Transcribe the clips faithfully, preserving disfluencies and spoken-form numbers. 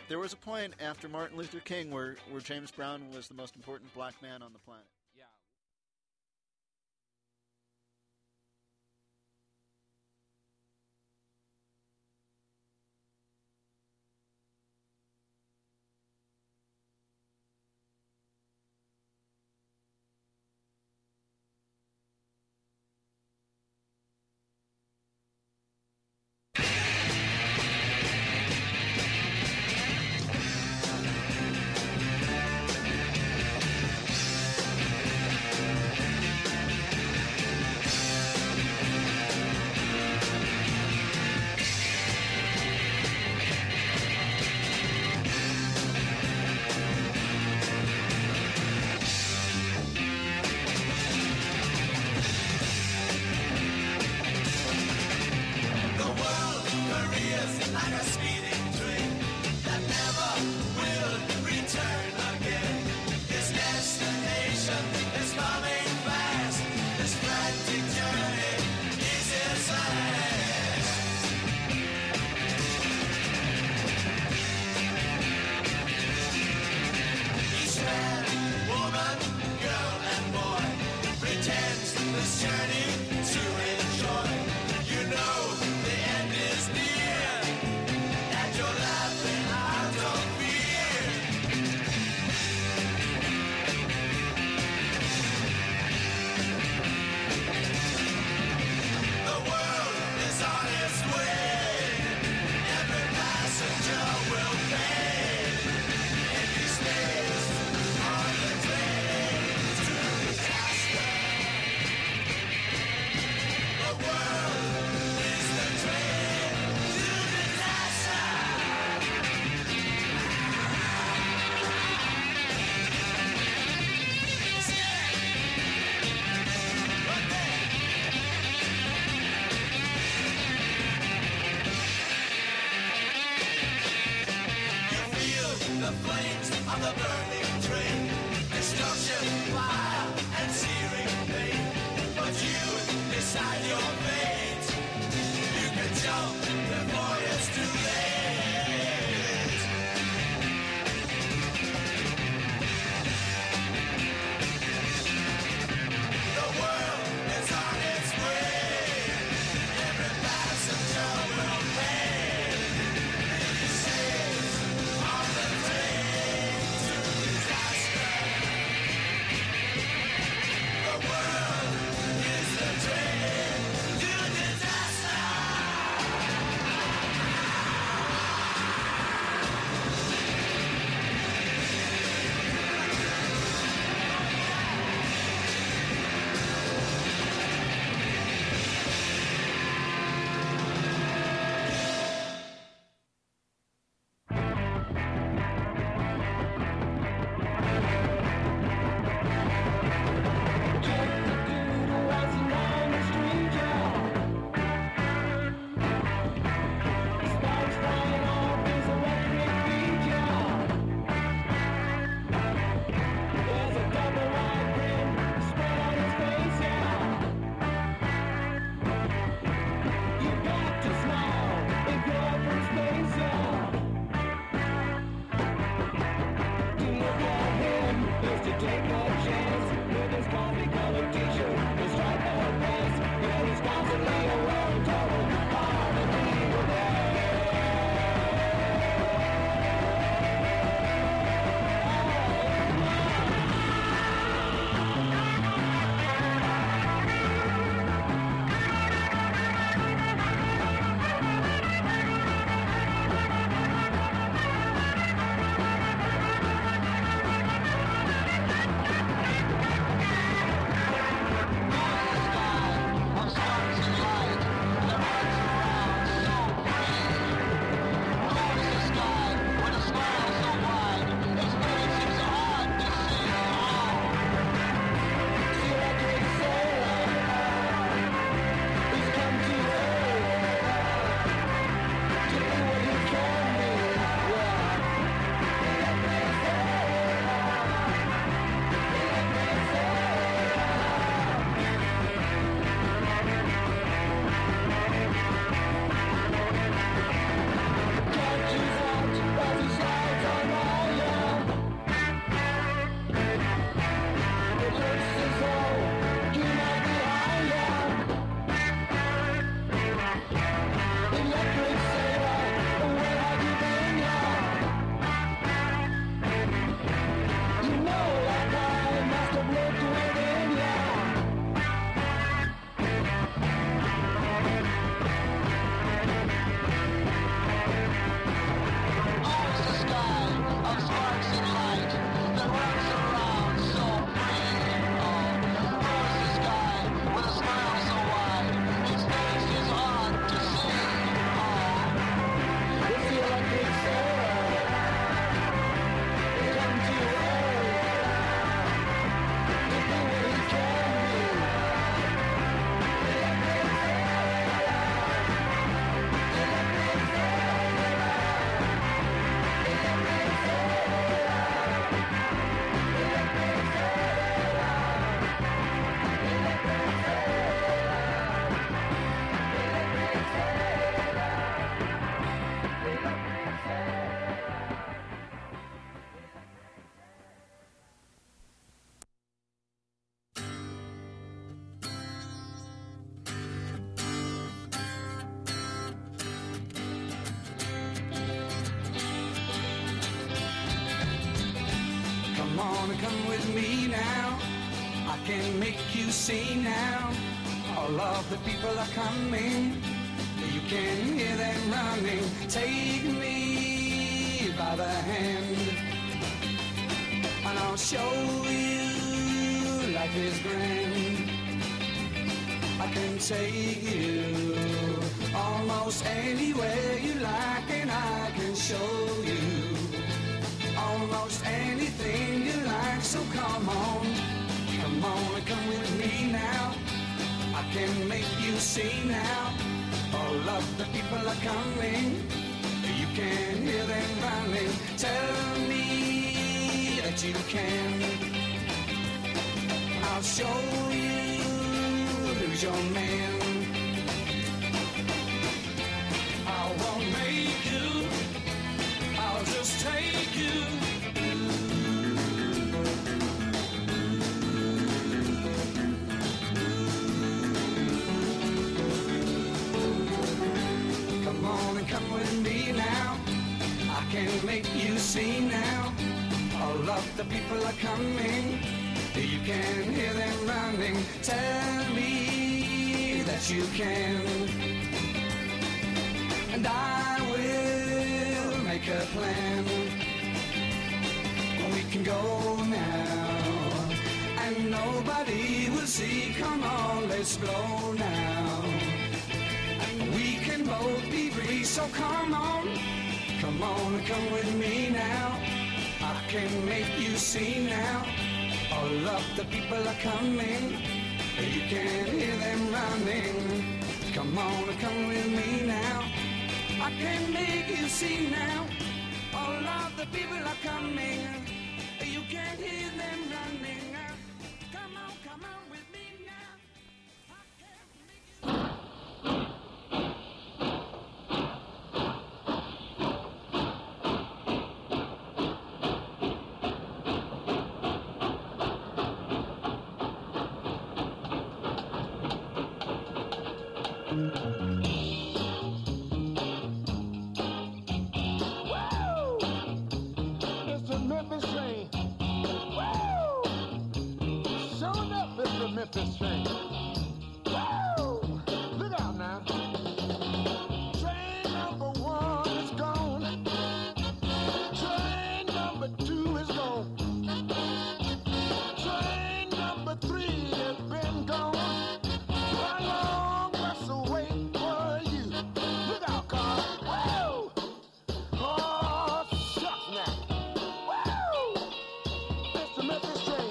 There was a point after Martin Luther King where, where James Brown was the most important black man on the planet. Yeah. Come on and come with me now. I can make you see now. All of the people are coming. You can hear them running. Take me by the hand, and I'll show you life is grand. I can take you almost anywhere you like, and I can show you almost anything you like. So come on, come on and come with me now. I can make you see now. All of the people are coming. You can hear them running. Tell me that you can. I'll show you who's your man. I won't make you, I'll just take you. Come on and come with me now. I can make you see now. All of the people are coming. You can hear them running. Tell me that you can, and I will make a plan. We can go now, and nobody will see. Come on, let's blow now. We can both be free, so come on, come on and come with me now. I can make you see now. All of the people are coming. You can hear them running. Come on and come with me now. I can make you see now. All of the people are coming. You can hear them running. Come on, come on with me now. I can make you see. Memphis train. Woo! Look out now. Train number one is gone. Train number two is gone. Train number three has been gone. How long must I wait for you? Look out, car. Woo! Oh, shucks now. Woo! It's the Memphis train.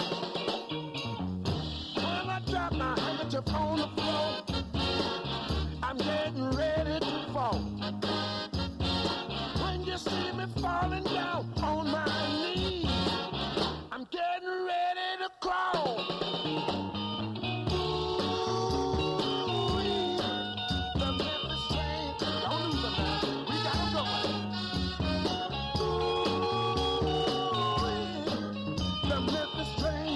My handkerchief on the floor, I'm getting ready to fall. When you see me falling down on my knees, I'm getting ready to crawl. Ooh, the Memphis train, don't lose it now, we gotta go. Ooh, the Memphis train.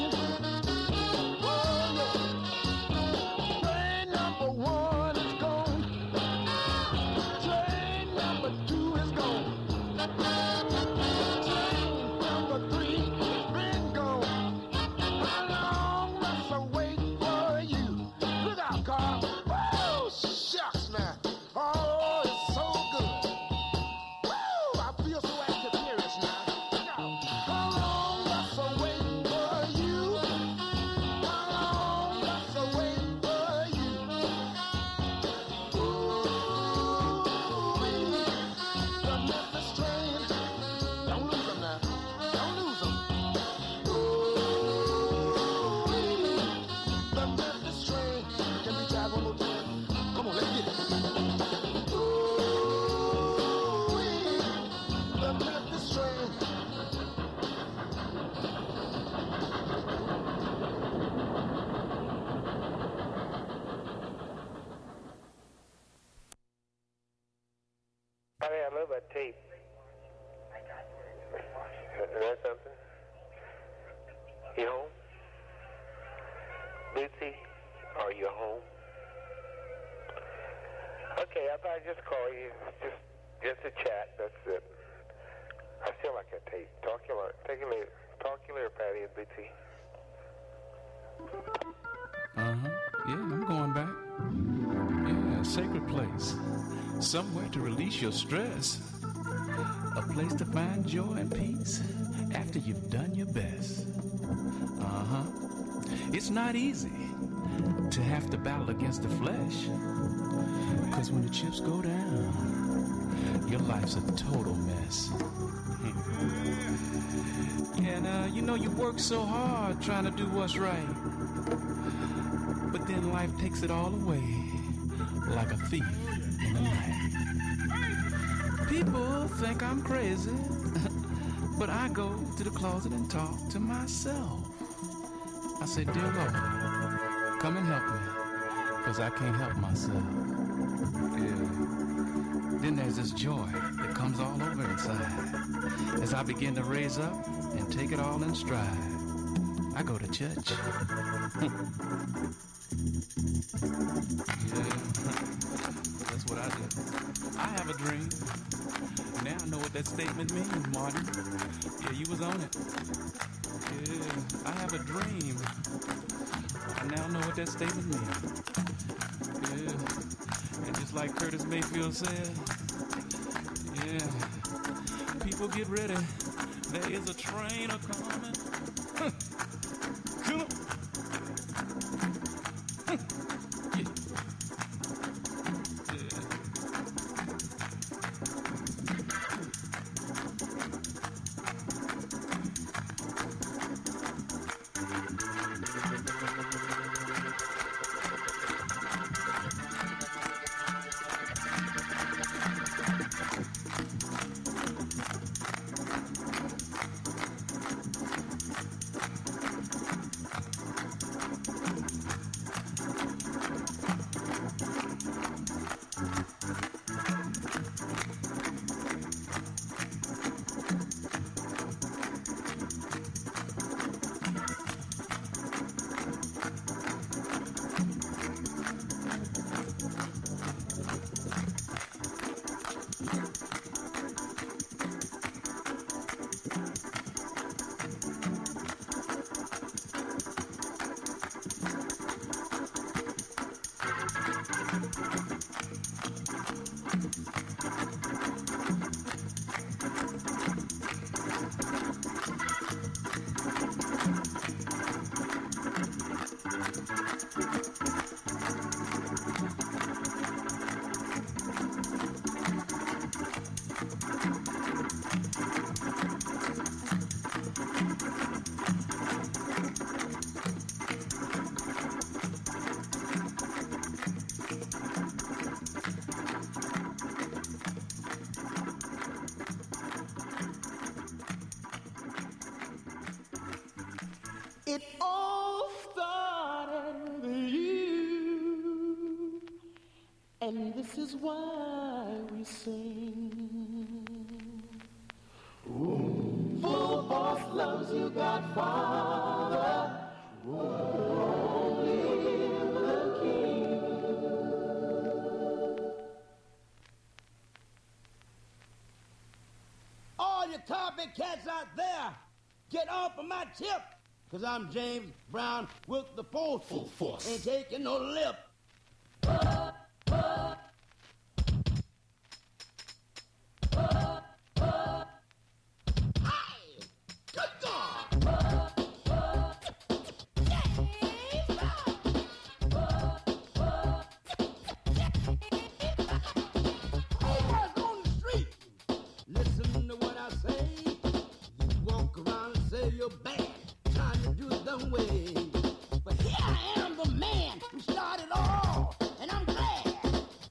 I love that tape. Is that something? You home? Bootsy, are you home? Okay, I thought I'd just call you. Just just a chat, that's it. I feel like a tape. Talk to you, take me, talk walk you later, Patty and Bitsy. Uh-huh. Yeah, I'm going back. Yeah, a sacred place. Somewhere to release your stress. A place to find joy and peace after you've done your best. Uh-huh. It's not easy to have to battle against the flesh. Because when the chips go down, your life's a total mess. And, uh, you know, you work so hard trying to do what's right. But then life takes it all away like a thief in the night. People think I'm crazy, but I go to the closet and talk to myself. I say, dear Lord, come and help me, because I can't help myself. Yeah. Then there's this joy that comes all over inside as I begin to raise up and take it all in stride. I go to church. Yeah, that's what I do. I have a dream. Now I know what that statement means, Martin. Yeah, you was on it. Yeah, I have a dream. I now know what that statement means. Yeah, and just like Curtis Mayfield said, yeah, people get ready. There is a train a-coming. Huh. Come on. It all started with you, and this is why we sing. Ooh. Full force loves you, Godfather. Only the King. All you carpet cats out there, get off of my tip. Cause I'm James Brown with the force. Full force. Ain't taking no lip. Uh, uh. Uh, uh. Hey! Good God! Uh, uh. James Brown! Uh, uh. Hey, guys on the street, listen to what I say. You walk around and say you're bad. Trying to do it the way. But here I am, the man who started all, and I'm glad.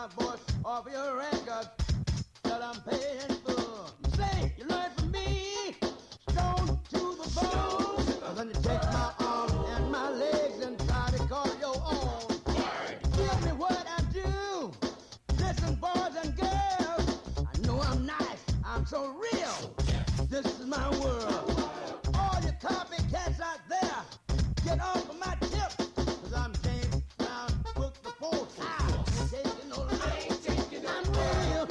my voice off your record that I'm paying for. You say you learn from me, stone to the bone. Then you take my arms and my legs and try to call your own. Give me what I do. Listen, boys and girls. I know I'm nice. I'm so real. This is my world. All you copycats out there, get off of my tip. Cause I'm James Brown, book the full time. Taking no life. I'm real.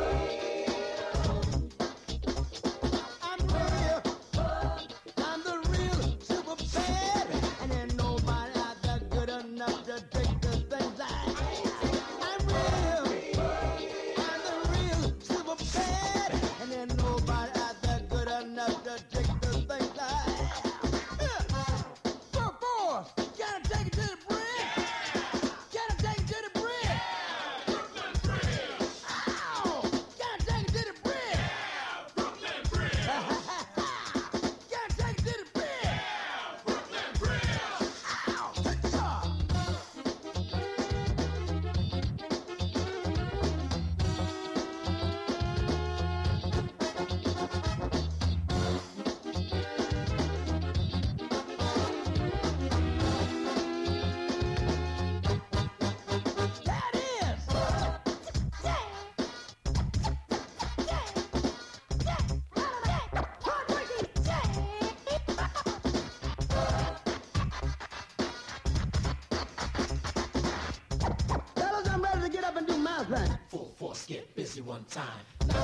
I'm real. I'm the real super bad. And ain't nobody out there good enough to take the things I I'm real. I'm the real super bad. And ain't nobody out there good enough to take the things I For force, gotta take it to the bridge. Gotta take it to the bridge. Brooklyn Bridge. Ow! Gotta take it to the bridge. Brooklyn Bridge. Gotta take it to the bridge. Brooklyn Bridge. Ow! Good job. That is. Fellas, I'm ready to get up and do my thing. Full force, get busy one time.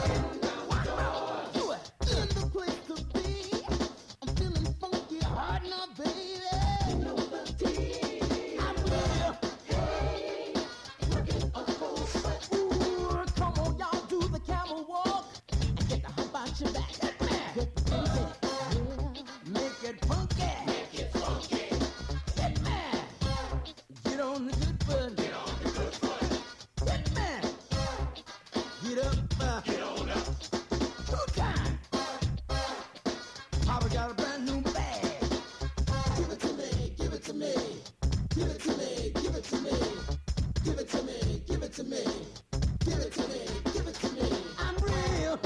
Do it. In the place to be. I'm feeling funky, hard now, baby. I'm real. Ooh, come on, y'all, do the camel walk and get the hump out your back. Get busy. Make it funky. Make it funky. Get mad. Get on the good foot. Get on the good foot. Get mad. Get up. Uh, get on up. Two times. Papa got a brand new bag. Give it to me. Give it to me. Give it to me. Give it to me. Give it to me. Give it to me. Give it to me. Give it to me. I'm real.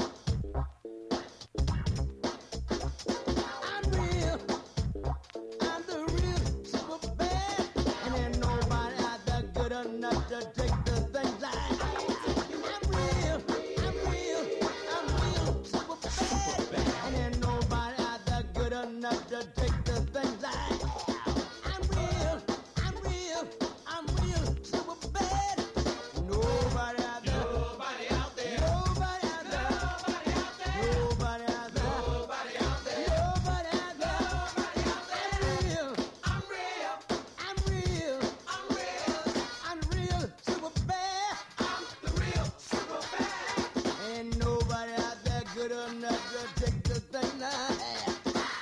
I'm real. I'm the real super bad. And ain't nobody out there good enough to take the things I I'm real. I'm real. I'm real super bad. And ain't nobody out there good enough to take the things I I'm real. I'm real. I'm real super bad. Nobody out there. Nobody out there. Nobody out there. Nobody out there. Nobody out there. Nobody out there. Nobody out there. I'm real. I'm real. I'm real. I'm real super bad. I'm the real super bad. Ain't nobody out there good enough to take the thing I have.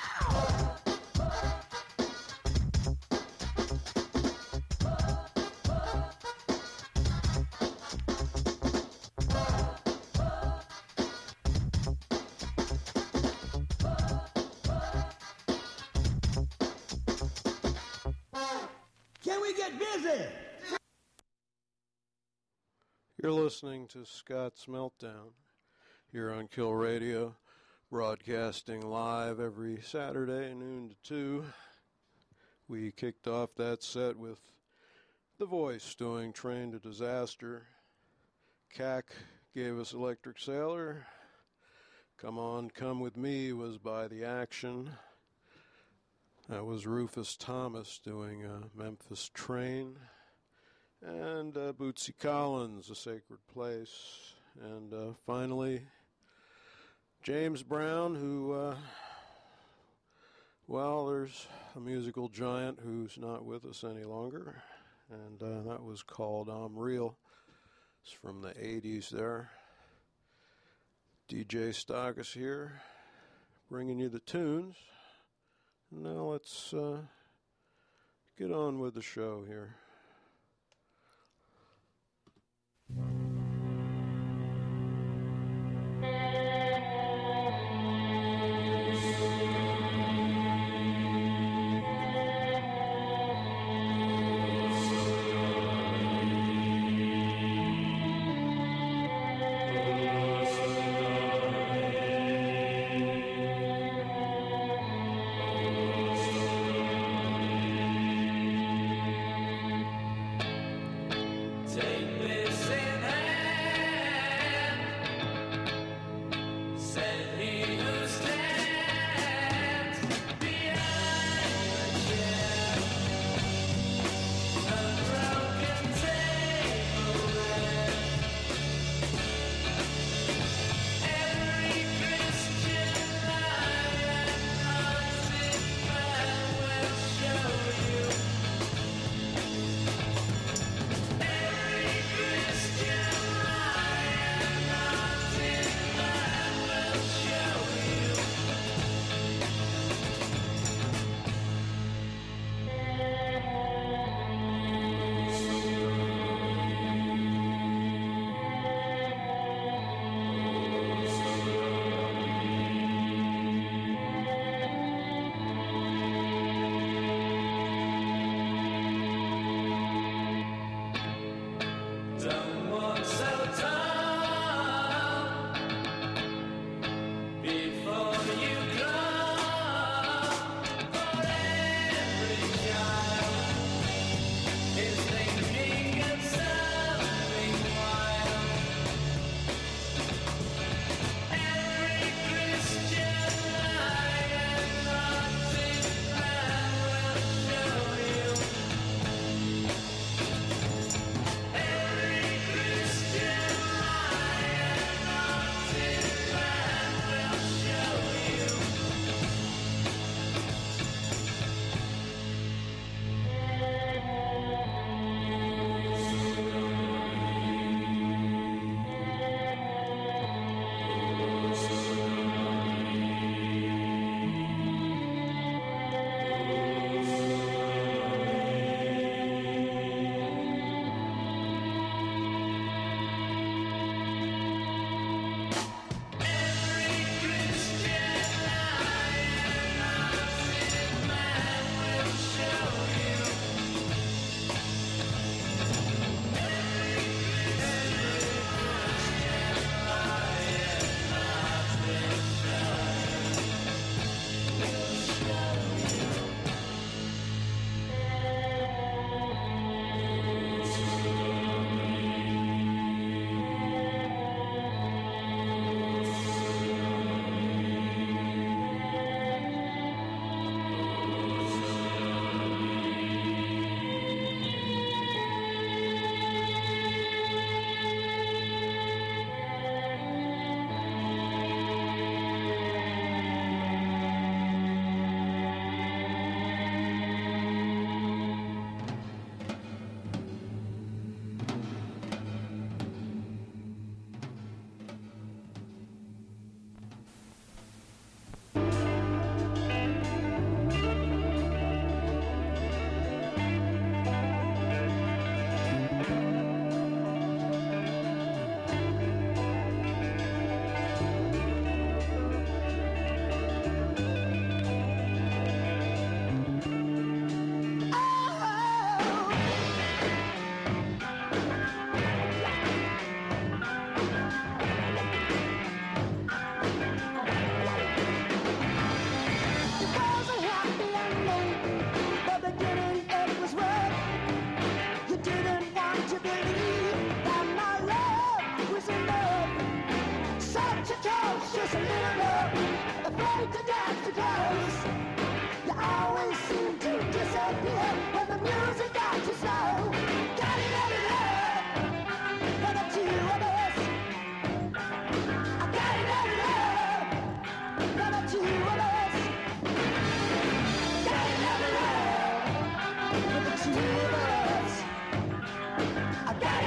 Can we get busy? You're listening to Scott's Meltdown here on Kill Radio, broadcasting live every Saturday, noon to two. We kicked off that set with The Voice doing Train to Disaster. C A C gave us Electric Sailor. Come On, Come With Me was by The Action. That was Rufus Thomas doing uh, Memphis Train. And uh, Bootsy Collins, A Sacred Place. And uh, finally, James Brown, who, uh, well, there's a musical giant who's not with us any longer. And uh, that was called I'm Real. It's from the eighties there. D J Stockus here, bringing you the tunes. Now let's uh, get on with the show here. to believe that my love was enough. Such a toast, just a little love, afraid to dance too close. You always seem to disappear when the music got you slow. Got it, got it, love, for the two of us. I got it, got it, love, for the two of us. Got it, got it, love, for the two of us. I got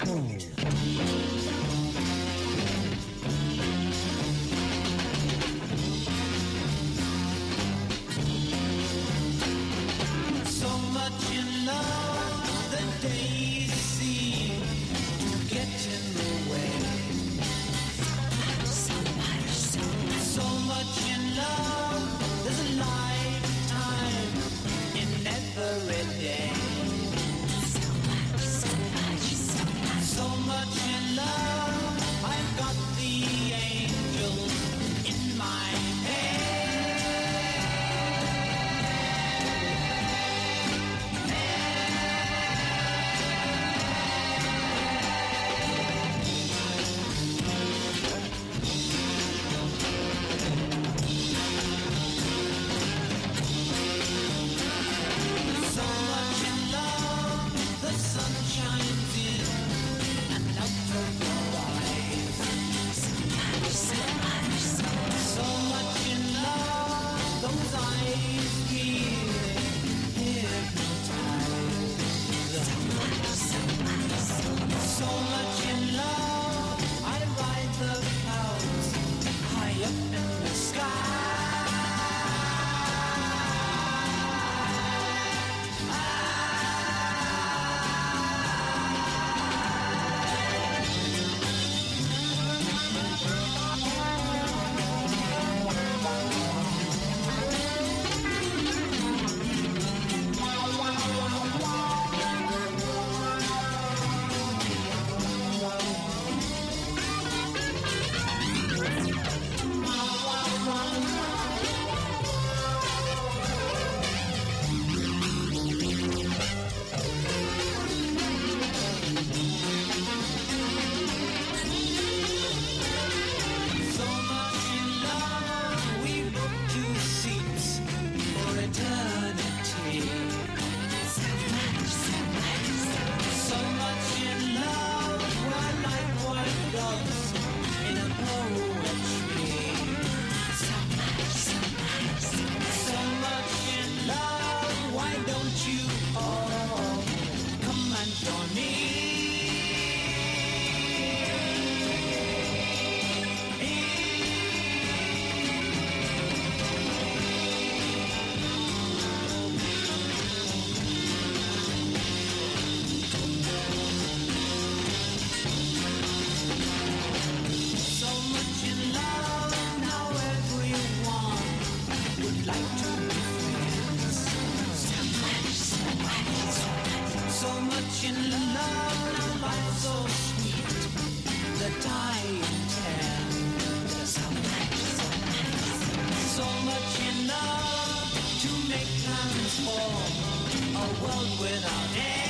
So much in love, the days seem to get in the way. So much in love, there's a lifetime in every day. So much in love, I've got the angels in my head. So much in love, the sun shines in and out of your eyes. So much in love, those eyes feeling hypnotized. So much in love, I ride the clouds high up in the sky. So much in love, we booked two seats for eternity. So much in love, we're like white doves in a poetry. So much in love, why don't you all come and join me? So much in love, now everyone would like to be friends. So much in love, now life's so sweet that I intend. So much in love to make plans for a world without end.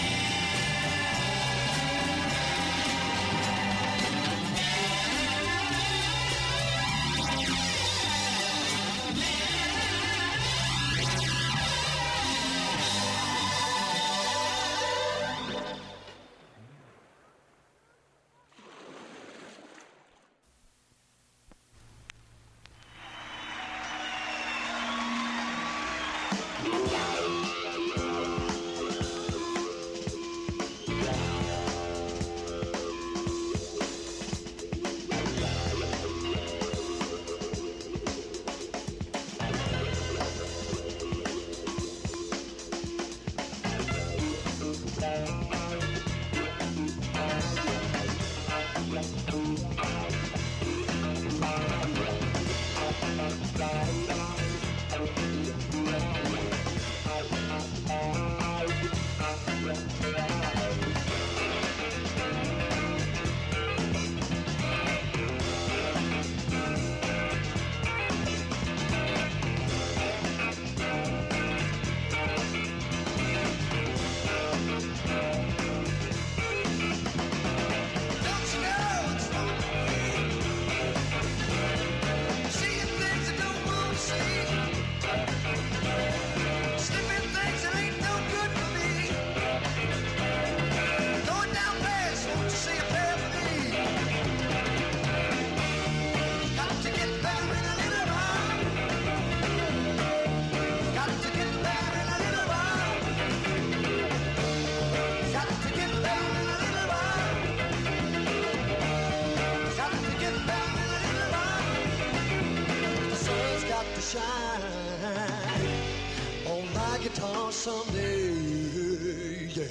someday, yeah.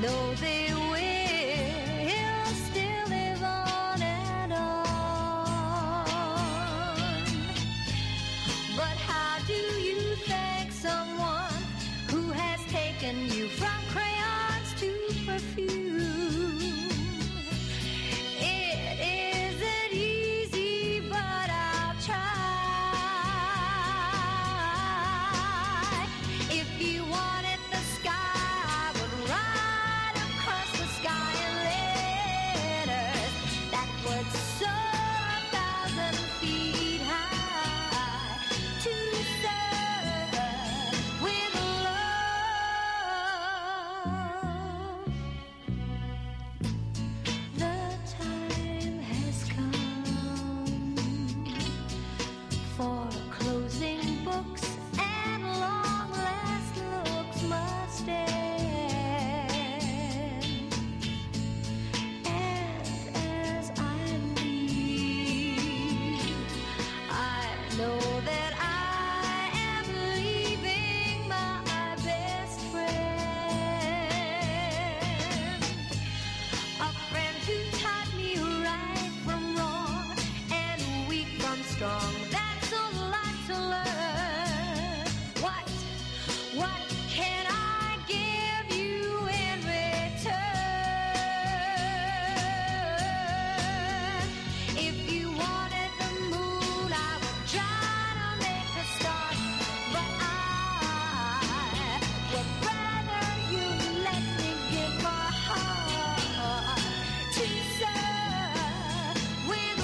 know they will still live on and on. But how do you thank someone who has taken you from crayons to perfume? It isn't easy, but I'll try. If you wanted the sky, I would ride across the sky in letters that would soar a thousand feet high to serve with love. The time has come for closing books, and long last looks must end. And as I leave, I know that I am leaving my best friend, a friend who taught me right from wrong and weak from strong. That's a lot to learn. What, what can I give you in return? If you wanted the moon, I would try to make a start, but I would rather you let me give my heart to serve with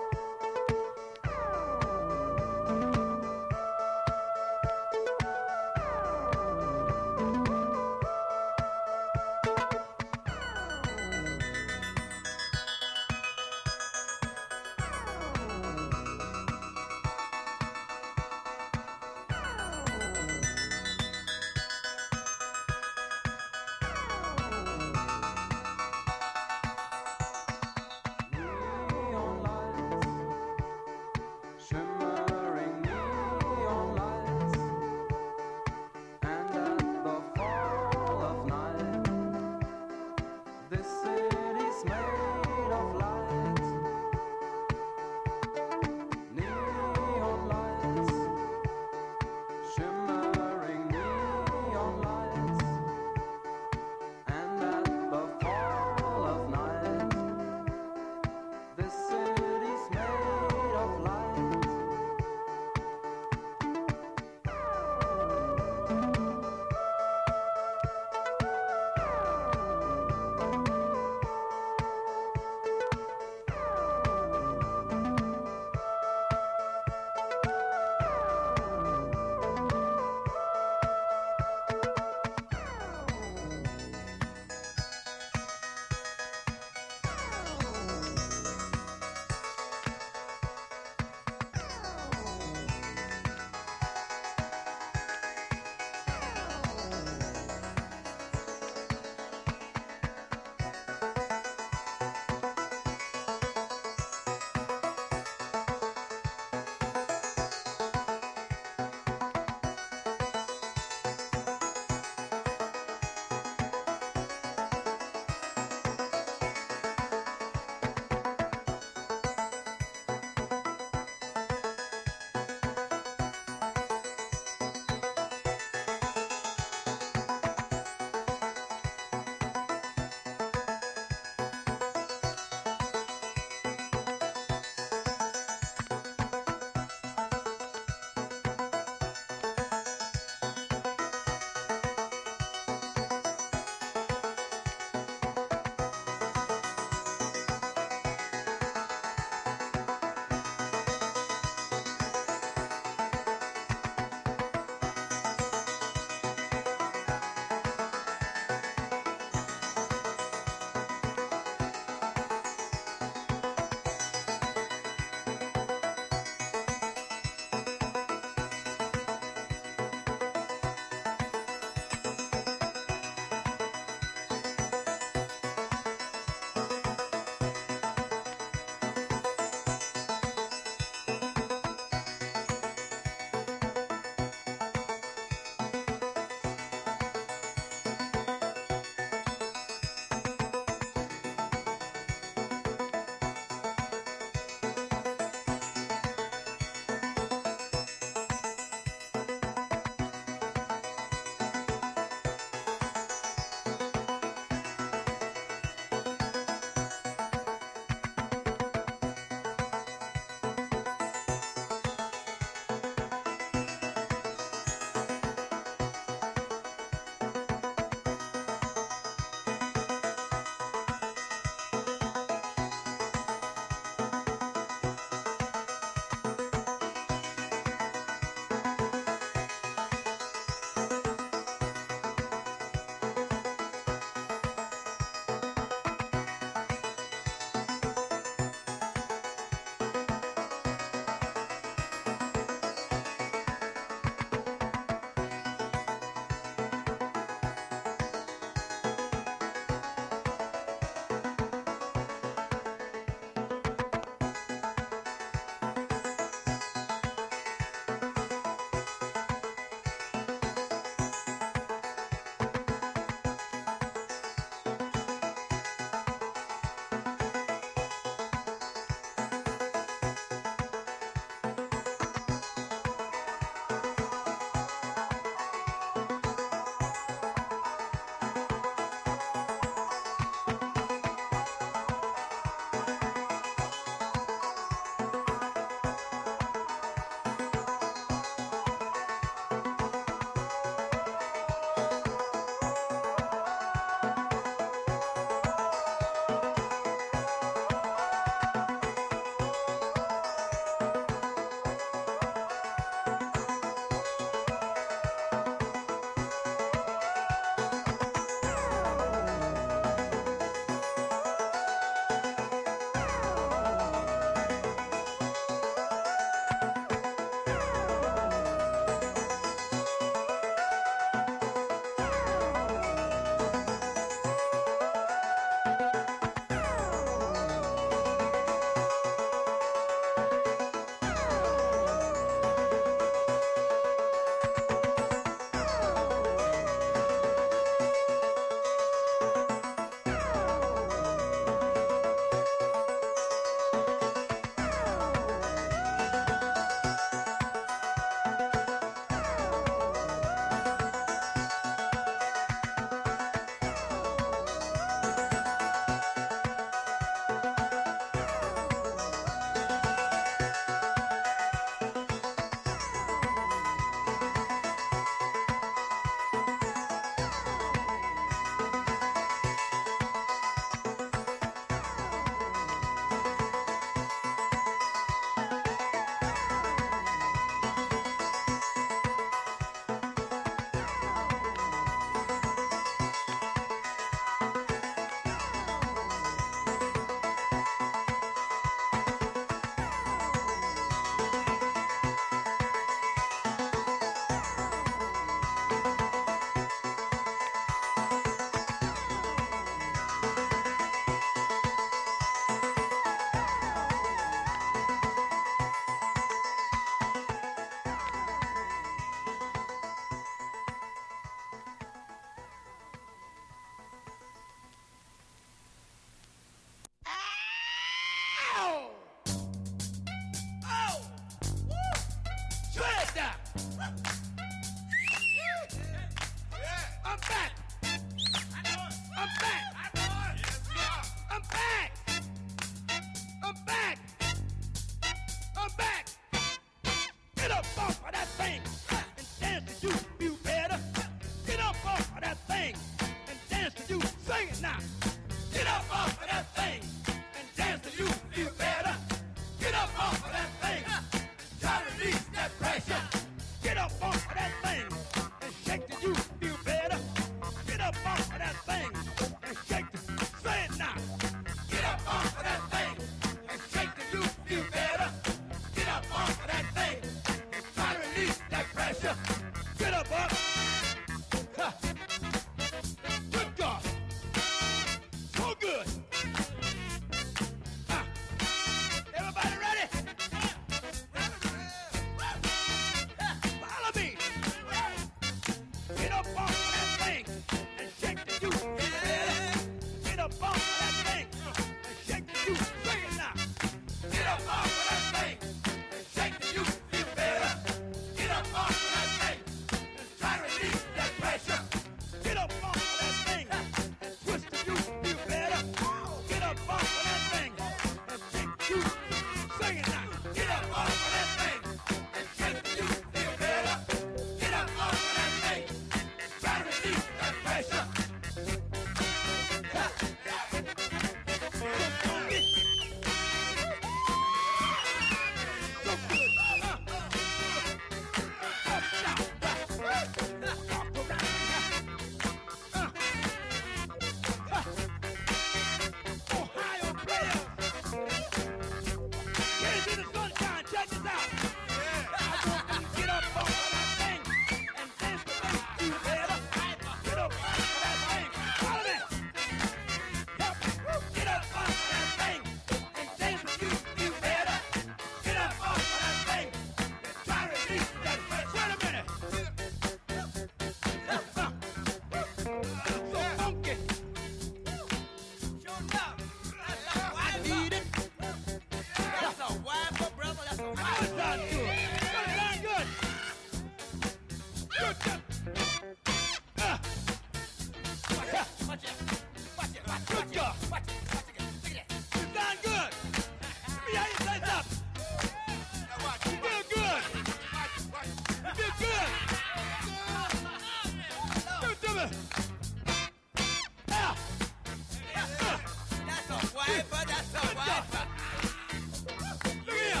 me. Ah. Ah. That's a wiper, that's a wiper. Look here.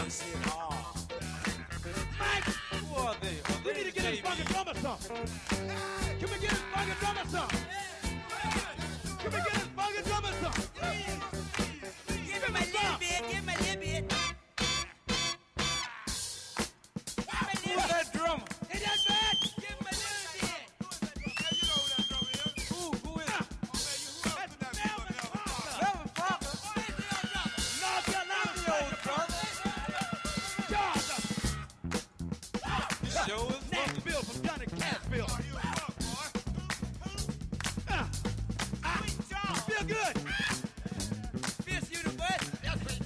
Mike, Who are they? Are we they need to get J this B? funky drummer some. Can we get this funky drummer some? Can we get this funky drummer some? Give him a little bit, give him a little bit. Who's that drummer? Ain't that bad? Give him a little bit. Who? Who is it? That's Melvin Parker. Melvin Parker. North Carolina, brother. Georgia. The show is funky. Nashville from Johnny Cashville. Ah. Ah. Feel good. Fist you the butt. That's what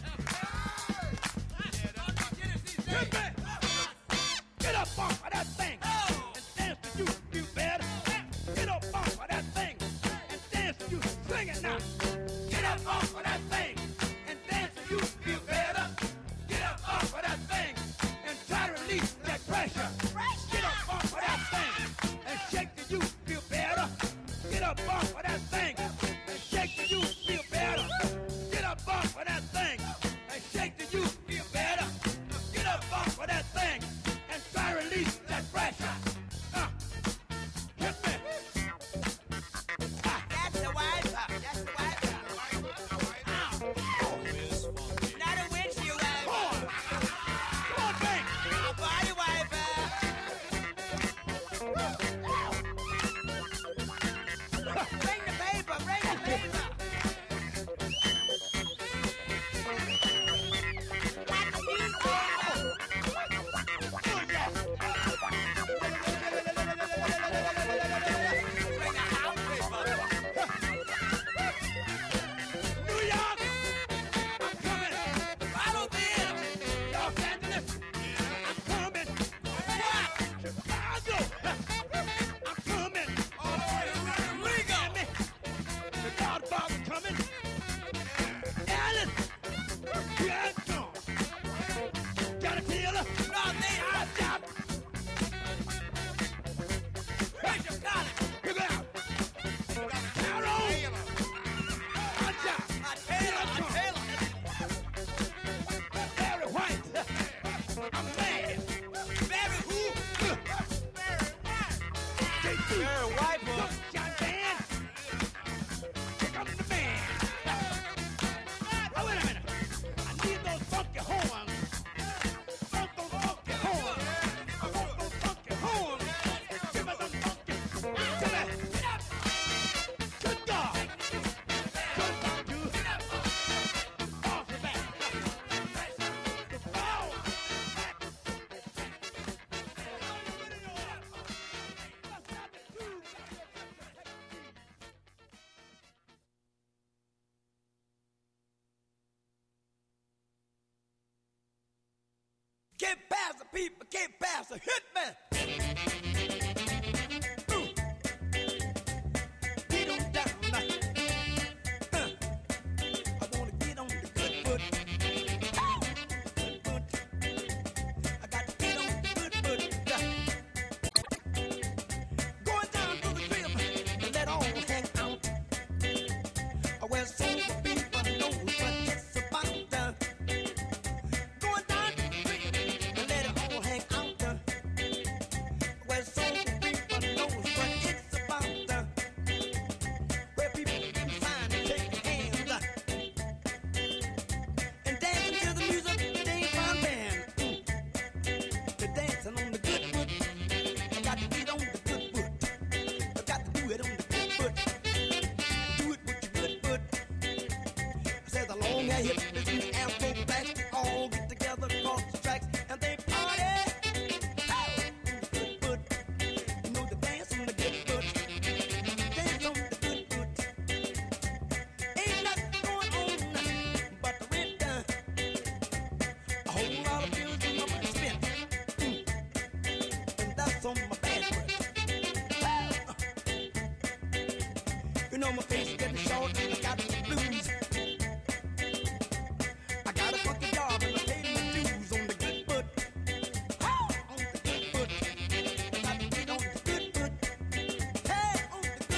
Hit me. Get up off of that thing and dance to you. You better get up off of that thing and dance to you. Sing it now. Get up off of that thing and dance to you. You better get up off of that thing and try to release that pressure. Get up off of that thing and shake to you. Feel better. Get up off of that thing and shake to you. Feel better. Get up off of that thing and shake to you. Feel better. Get up off of that thing and try to release that pressure. Uh, hit me. Ah, That's the wiper. That's the wiper. Not a windshield wiper. come on. Come on, bang. A body wiper. Bring the paper, bring the paper. Like a newspaper. Bring the house paper. New York, I'm coming. Bottleville. Los Angeles, I'm coming. Chicago, I'm coming. Rigo. The Godfather coming. Alice, here I come. Johnny Taylor, No, they I are. stop. Bishop Collins. Pick it out. Carol, I stop. A Taylor, a Taylor. Barry White, I'm mad. Barry who? Barry Wiper. Sunshine Band. Here comes the band. Oh, wait a minute. I need those funky horns. I want those funky horns. I want those funky horns. Give me those funky. Give me. Good God. Good God, you. Off your back. Oh. Get past the people, get past the hit me. Ooh. Get on down. Uh. I wanna get on the good foot. Ow. Good foot. I got to get on the good foot. Going down to the crib and let all hang out. Where some people know what it's about. Going down to the crib and let it all hang out. Where some people know what it's about. Where people can find and take their hands and dancing to the music they ain't found band. They're dancing on the good foot. I got to get on the good foot. I got to do it on the good foot. Do it with your good foot. I said the long hair hip is in the afro blacks. They all get together across the tracks and they party. Oh, on the good foot. You know the dance on the good foot. Dance on the good foot. Ain't nothing going on but the rent done. A whole lot of bills in my money spent. Mm. And that's on my bad foot. You know my face getting short and I got the blues. I got a funky job and I paid my dues on the good foot. On the good foot. I got to get on the good foot. Hey, on the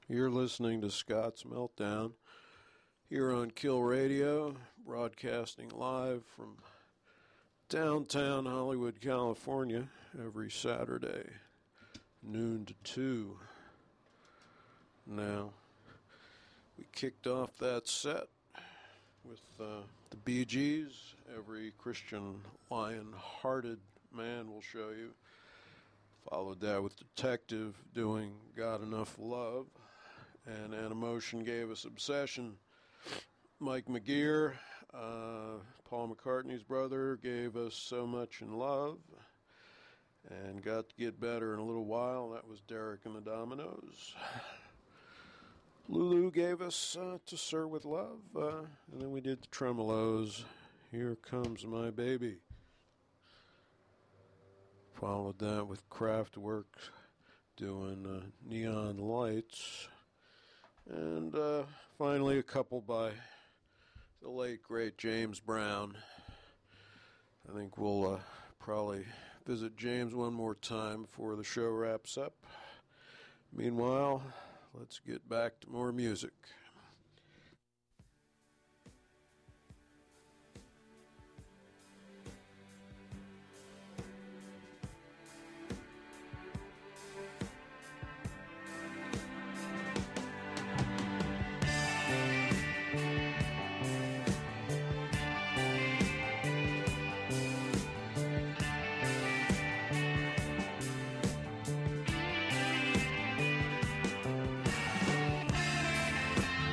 You're listening to Scott's Meltdown here on Kill Radio, broadcasting live from downtown Hollywood, California, every Saturday, noon to two. Now, we kicked off that set with uh, the Bee Gees. Every Christian lion-hearted man will show you. Followed that with Detective doing Got Enough Love. And Animotion gave us Obsession. Mike McGear, uh, Paul McCartney's brother, gave us So Much in Love. And Got to Get Better in a Little While. That was Derek and the Dominoes. Lulu gave us uh, To Sir With Love. Uh, and then we did the Tremolos. Here Comes My Baby. Followed that with Kraftwerk doing uh, Neon Lights. And uh, finally a couple by the late, great James Brown. I think we'll uh, probably visit James one more time before the show wraps up. Meanwhile, let's get back to more music. Thank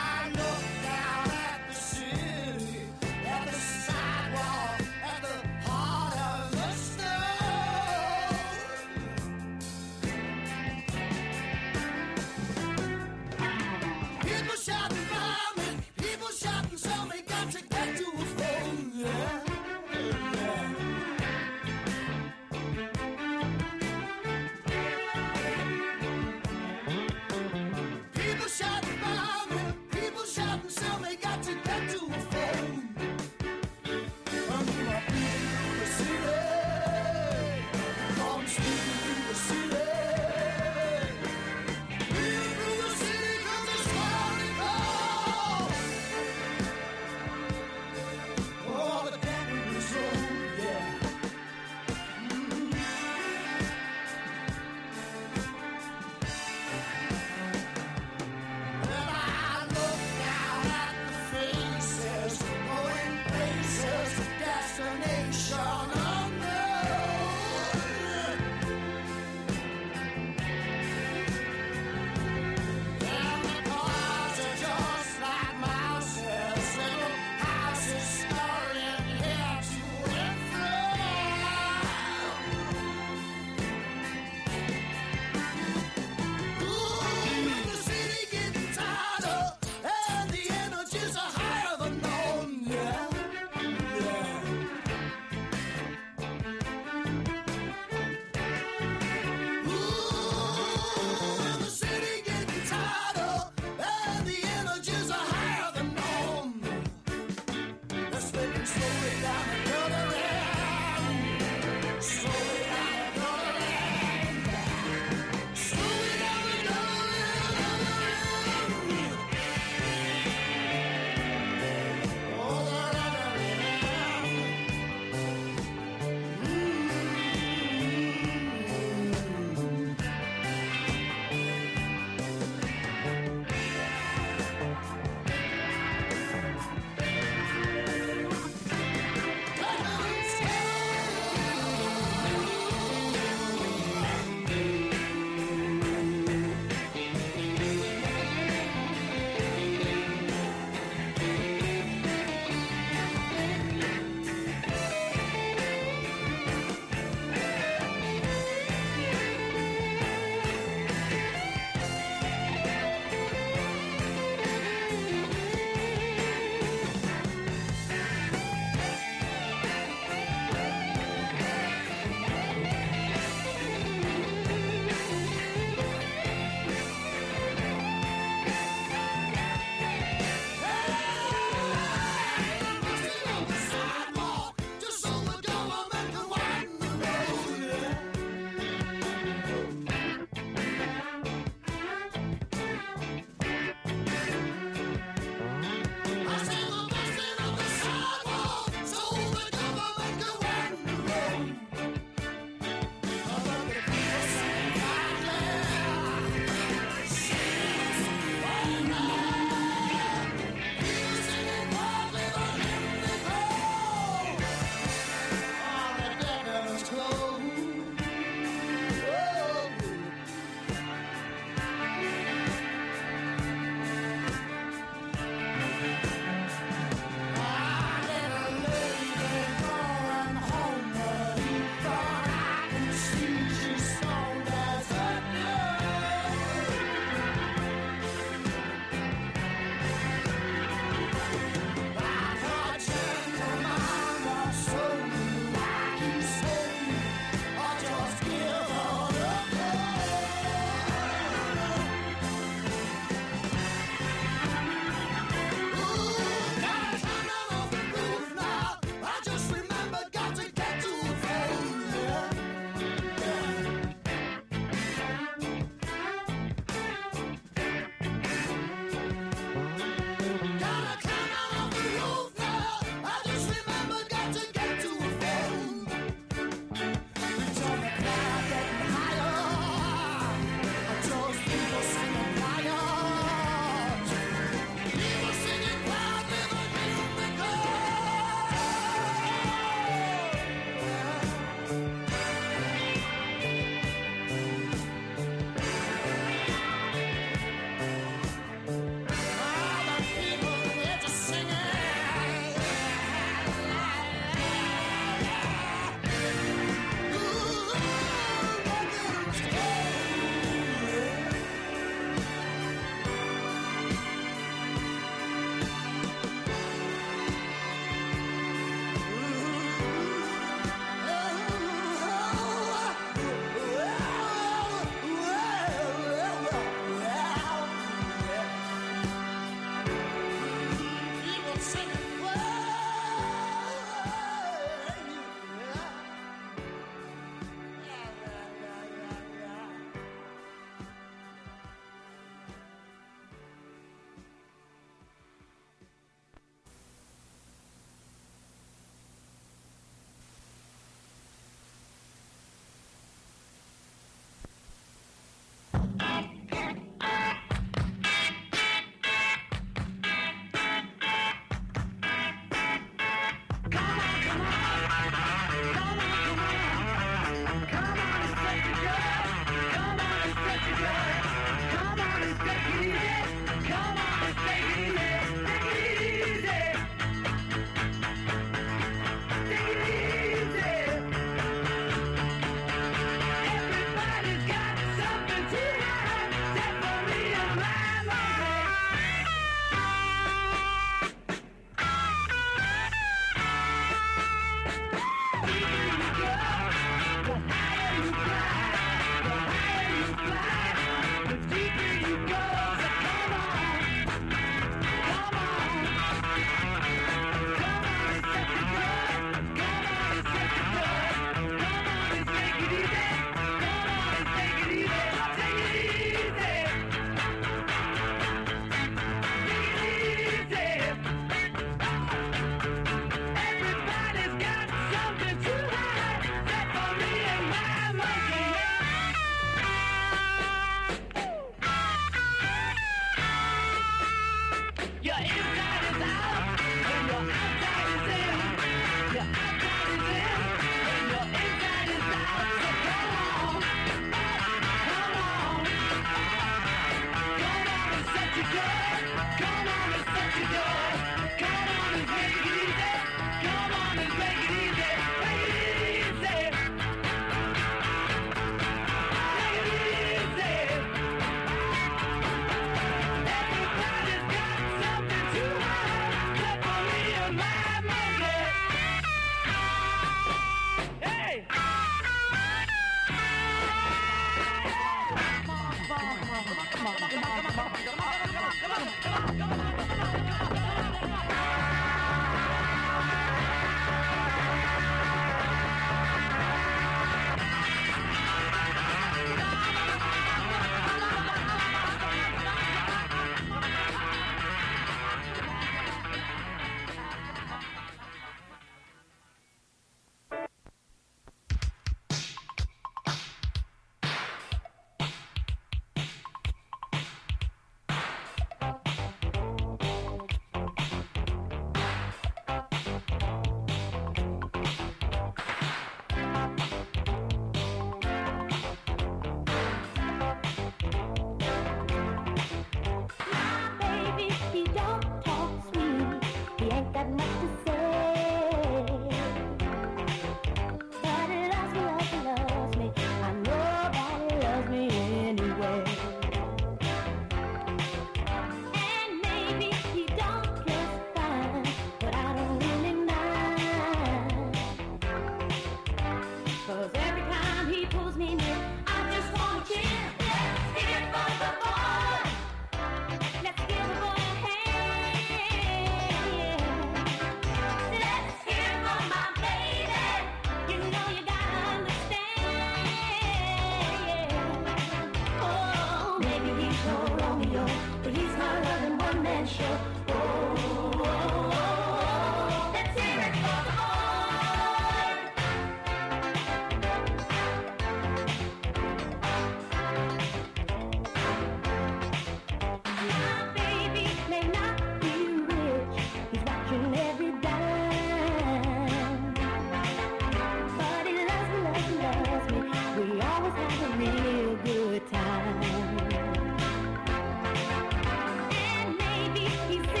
He's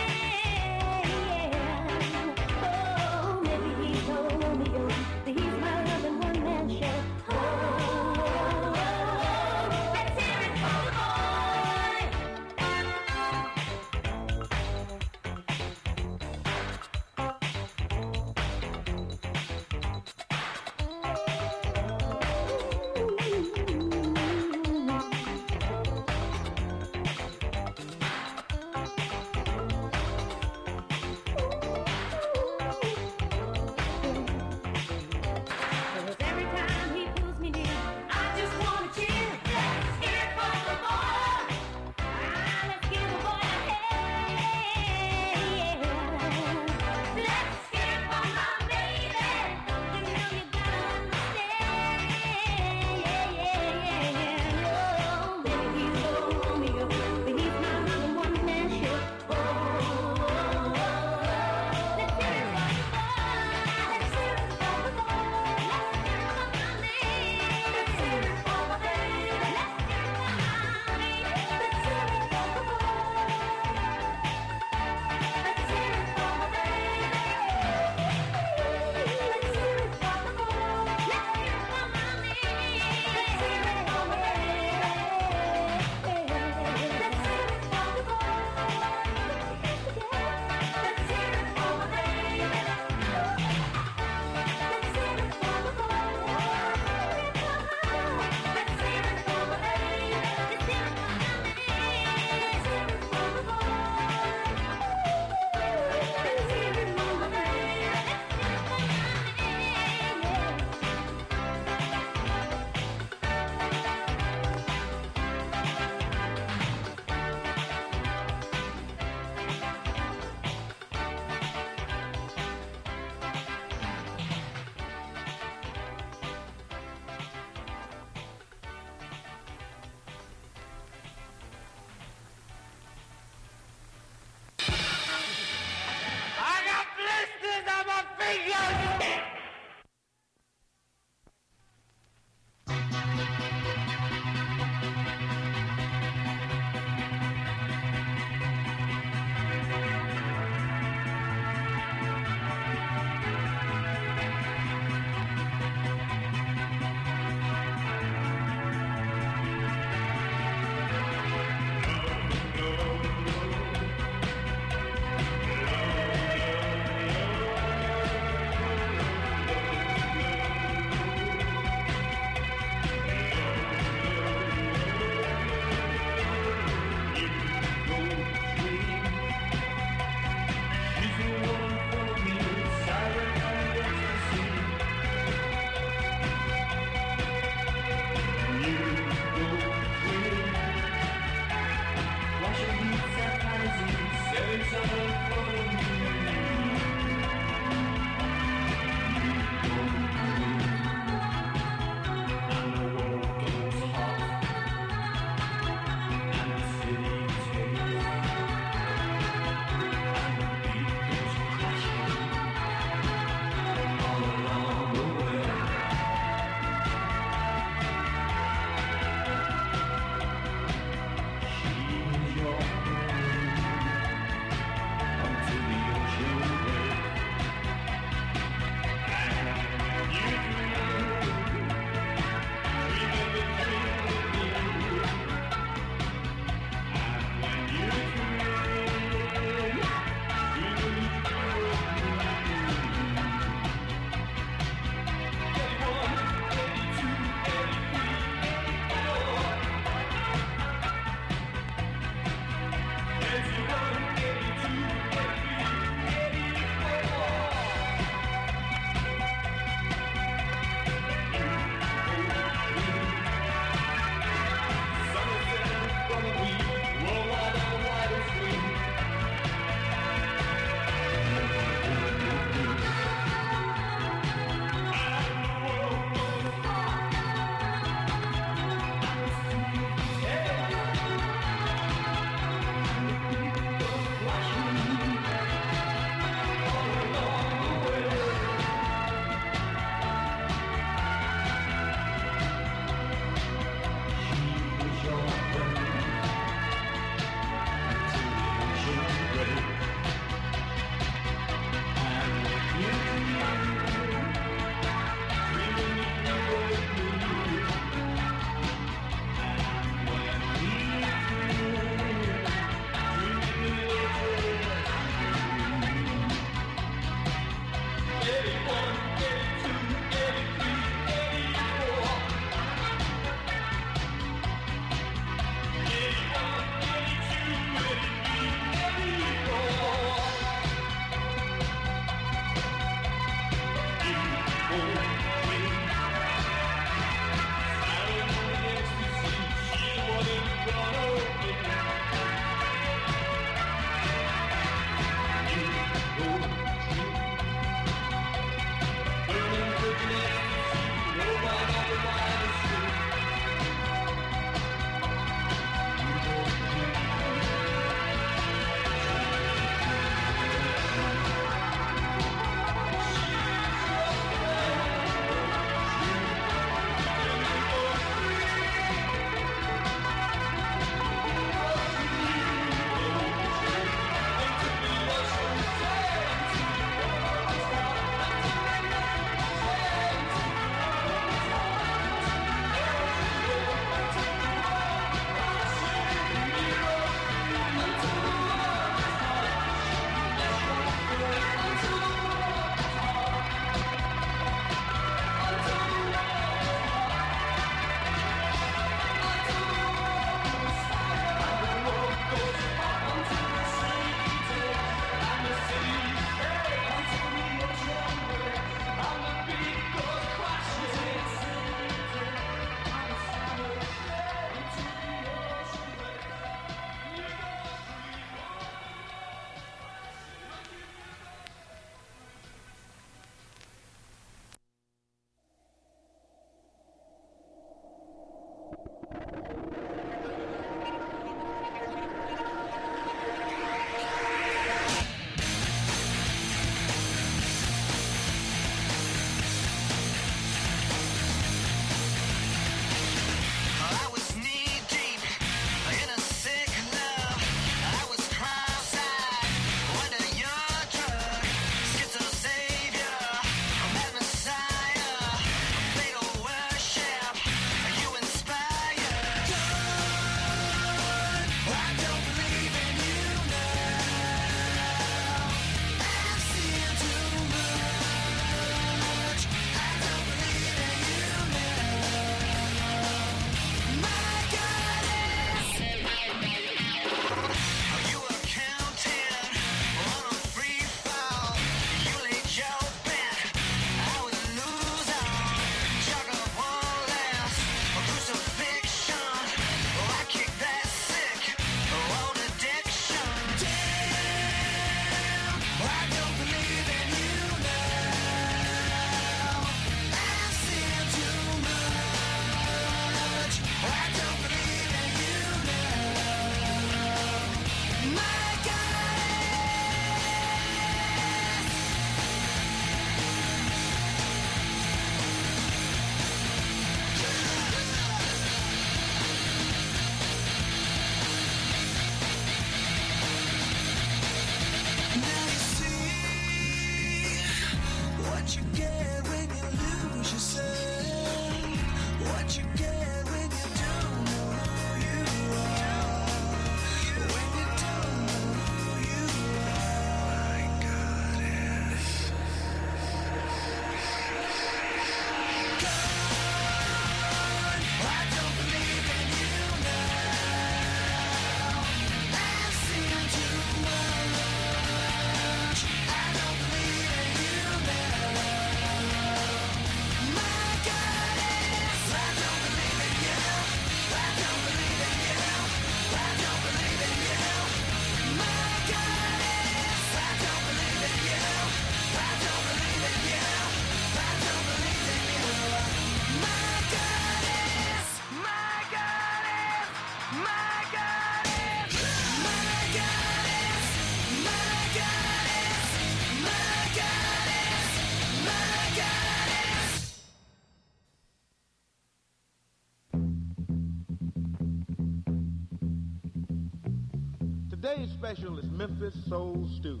Today's special is Memphis Soul Stew.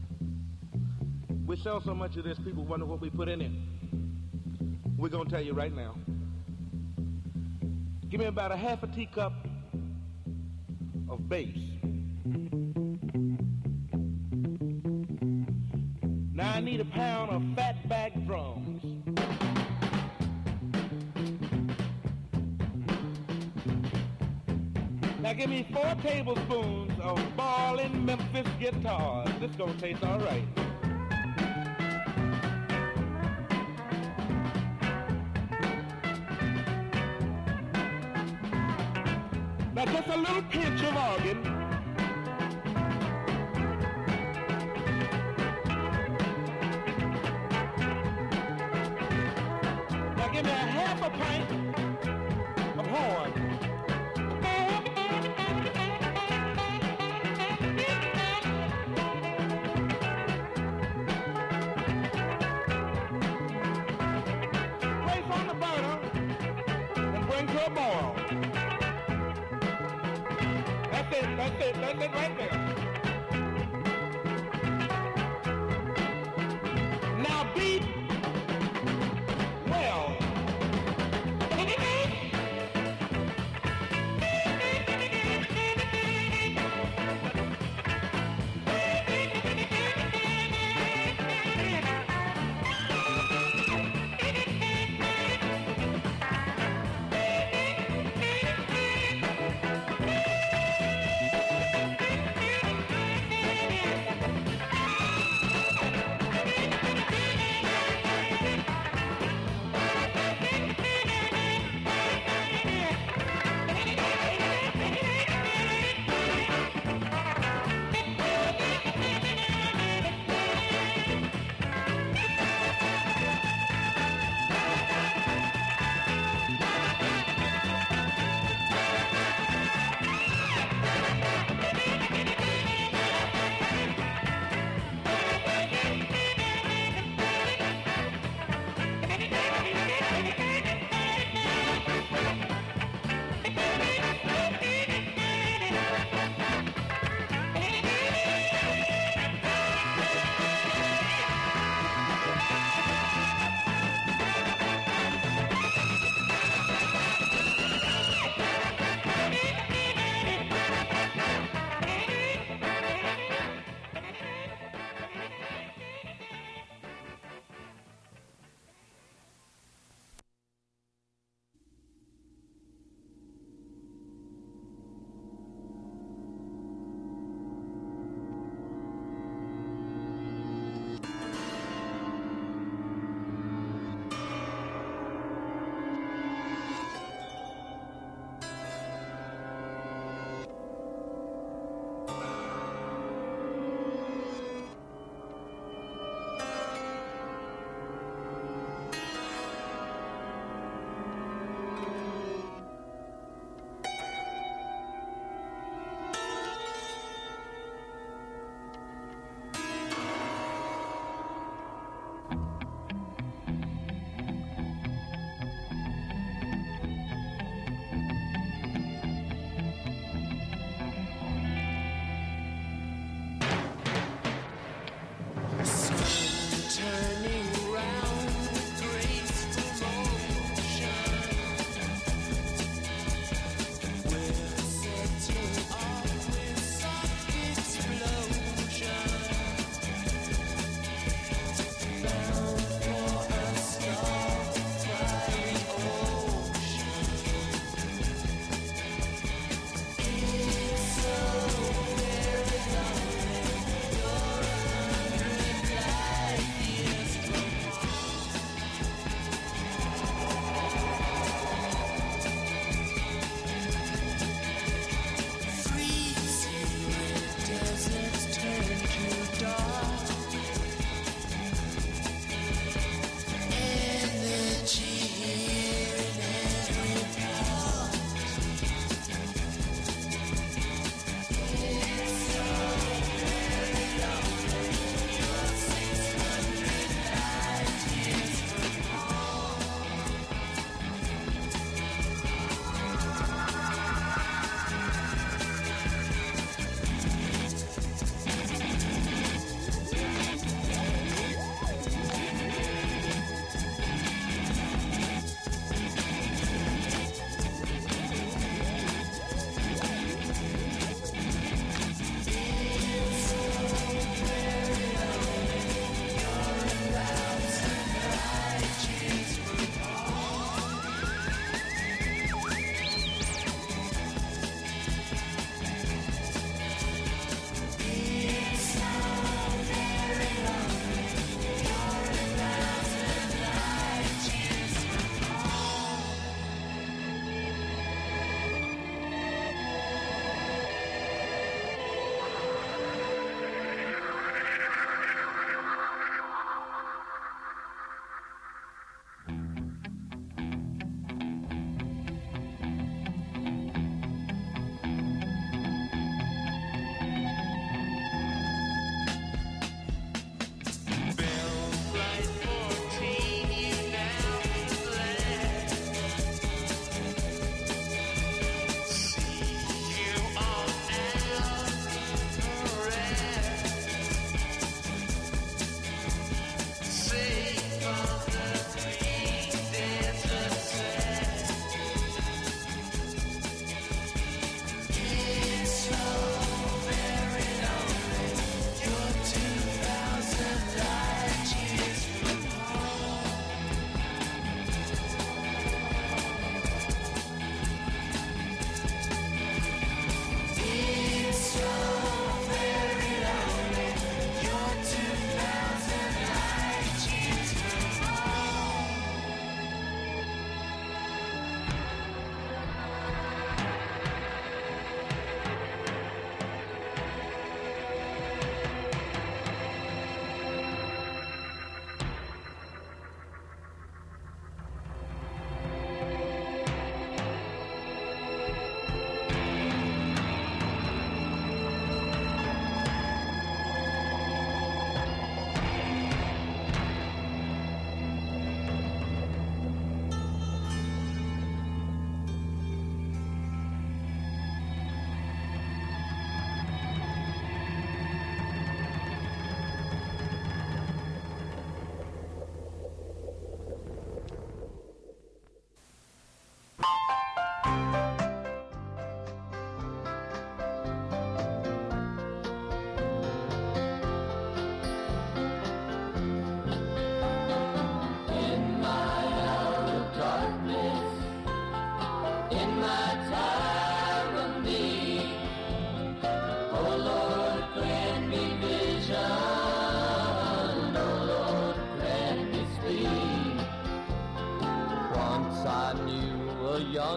We sell so much of this, people wonder what we put in it. We're going to tell you right now. Give me about a half a teacup of bass. Now I need a pound of fatback drums. Now give me four tablespoons of ballin' Memphis guitars. This gonna taste all right. Now just a little pinch of organ. Now give me a half a pint of horn. Place on the burner and bring to a boil. That's it, that's it, that's it right there. Now beat well.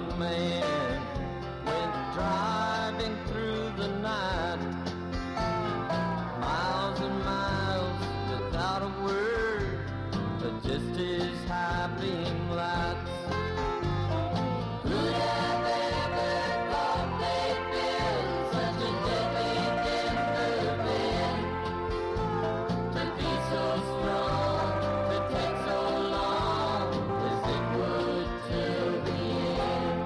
man went driving through the night, miles and miles without a word, but just his high beam lights. Who'd have ever thought they'd build such a deadly Denver bed, to be so strong, to take so long, as it would till the end.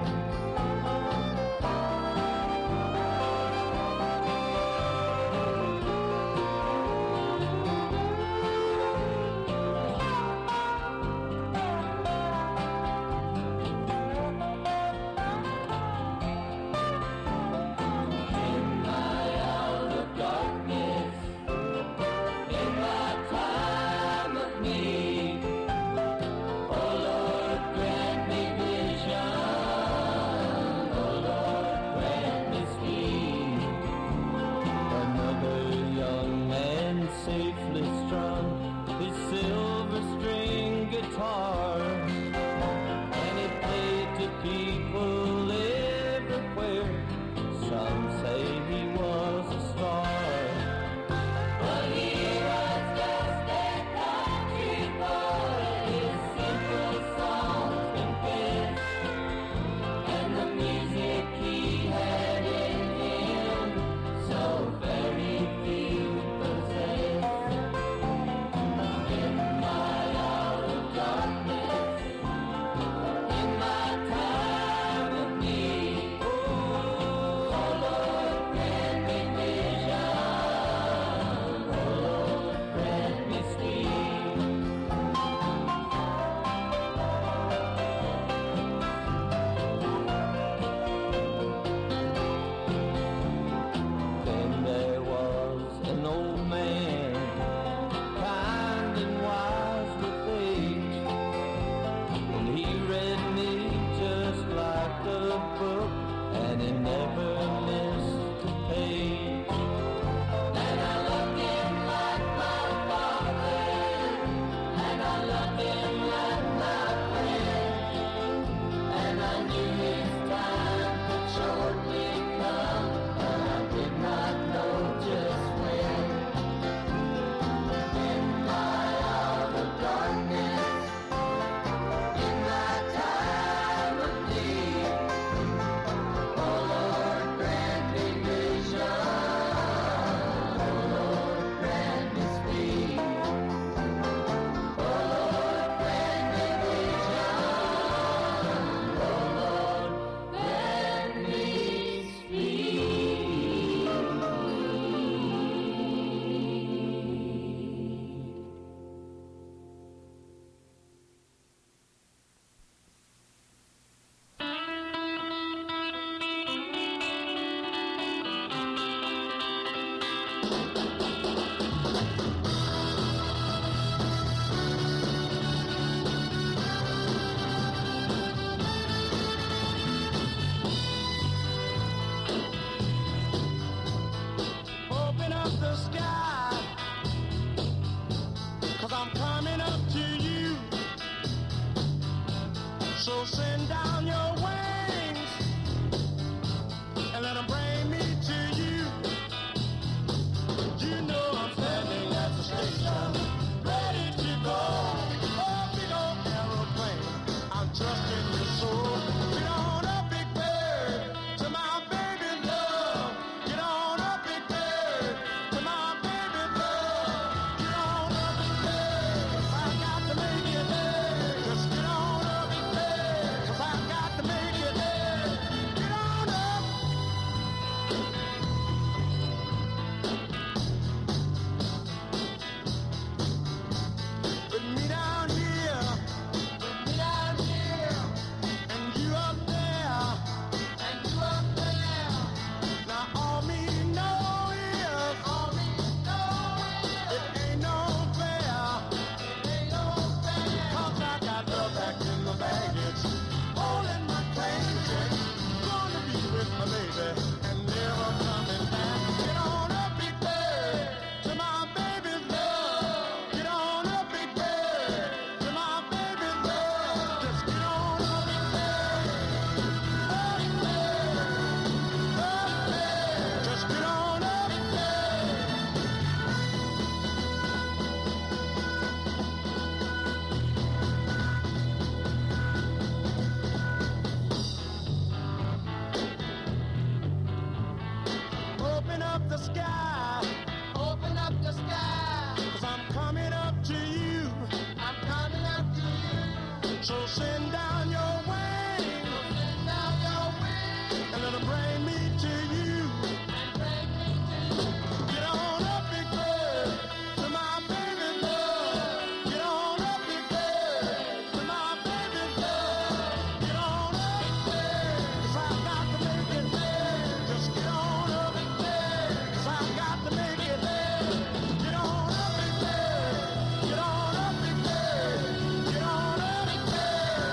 So send down your wings, send down your wings, and let them bring me to you. And bring me to you. Get on up, big bird, to my baby bird. Get on up, big bird, to my baby bird. Get on up, big bird, 'cause I got to make it there. Just get on up, big bird, 'cause I got to make it there. Get on up, big bird, get on up, big bird, get on up, big bird.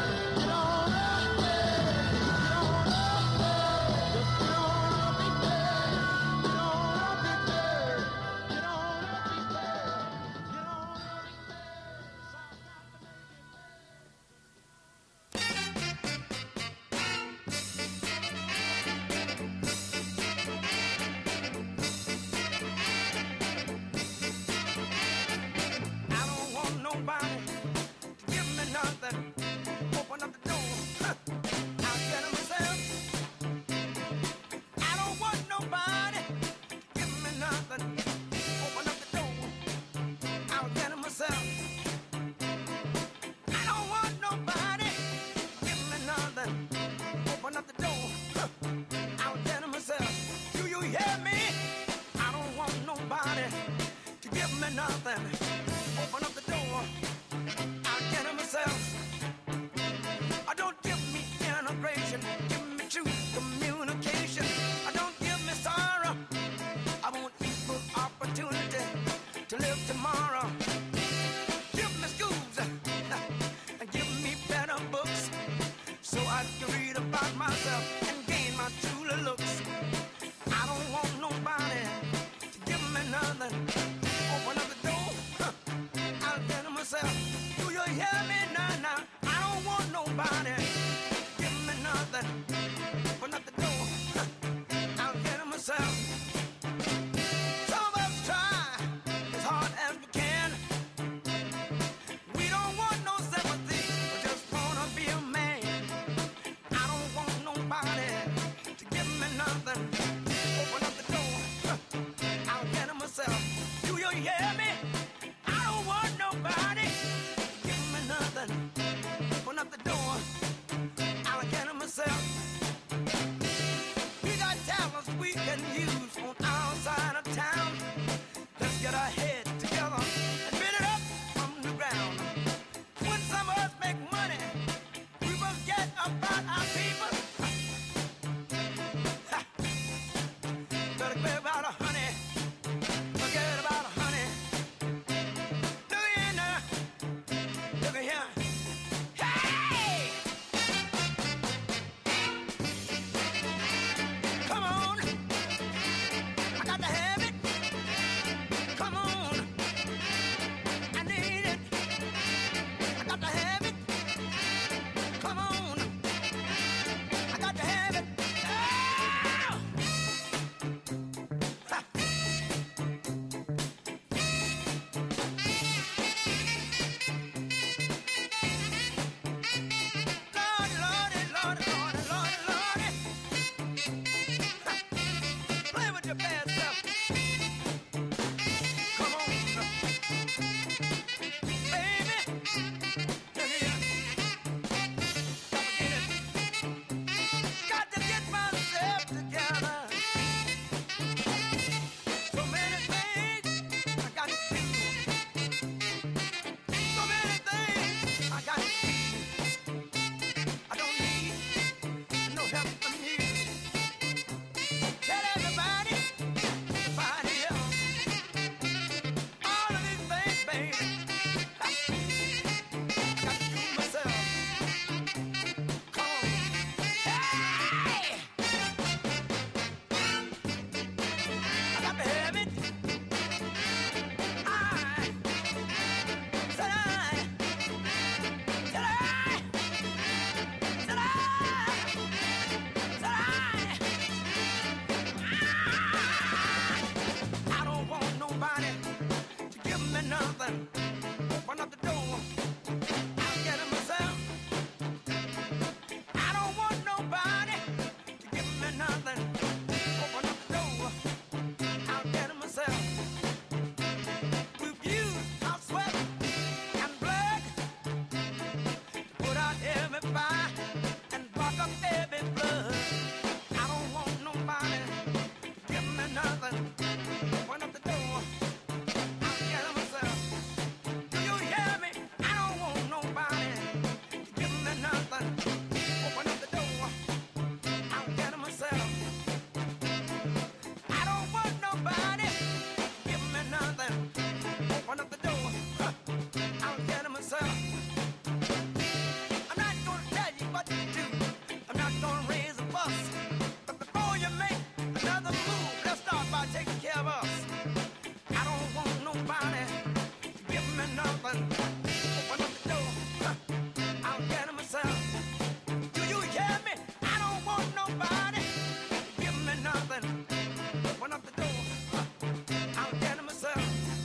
I was telling myself, I'm not gonna tell you what to do. I'm not gonna raise a fuss. But before you make another move, let's start by taking care of us. I don't want nobody to give me nothing. Open up the door. Huh. I was telling myself, do you hear me? I don't want nobody to give me nothing. Open up the door. Huh. I was telling myself,